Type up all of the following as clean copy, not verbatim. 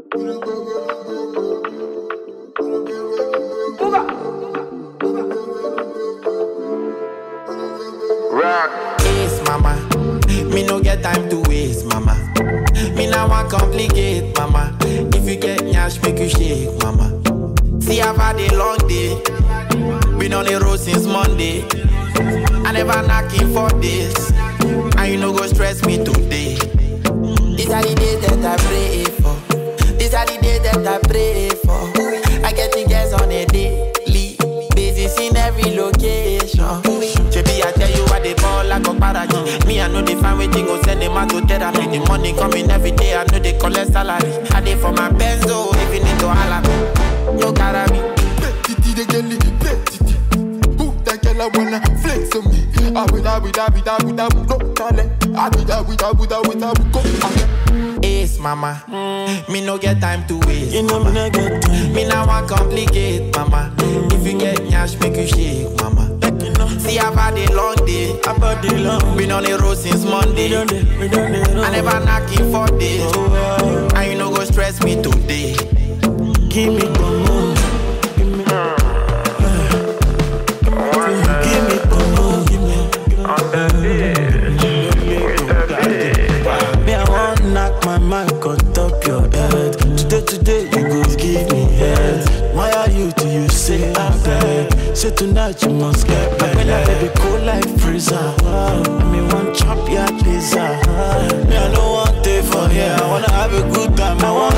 Ace, mama. Me no get time to waste, mama. Me now want complicate, mama. If you get nyash, make you shake, mama. See, I've had a long day. Been on the road since Monday. I never knocking for this. And you no go stress me today. These are the days that I pray for. These are the days that I pray for. I get the guests on a daily basis in every location. Baby, I tell you what they ball like a paraji. Me, I know they find waiting, go send them out to therapy. The money coming every day, I know they collect salary. I did for my benzo, if you need to holla me. No cara me. Petiti de gelly, petiti. Who that girl I wanna flex on me? I with no talent. Ace, mama. Me no get time to waste. You know me no get time. Me now want complicate, mama. If you get nyash, make you shake, mama. See, I've had a long day. Been on the road since Monday. I never knocking for this. And you no go stress me today. Give me the moon. Give me the moon. Me, I want knock my mic on top your head. Today, you go give me head. Why are you till you say I beg? Say tonight you must get back. When I baby cold like freezer. Me want chop your pizza. Me, I don't want it for here. I wanna have a good time. I want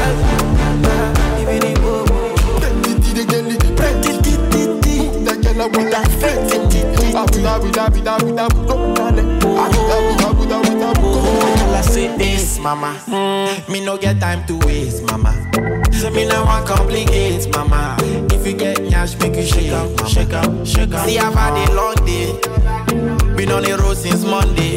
I say this, mama. Me no get time to waste, mama. Me no want complicate, mama. If you get nyash, make you shake up, shake up, shake up. See, I've had a long day. Been on the road since Monday.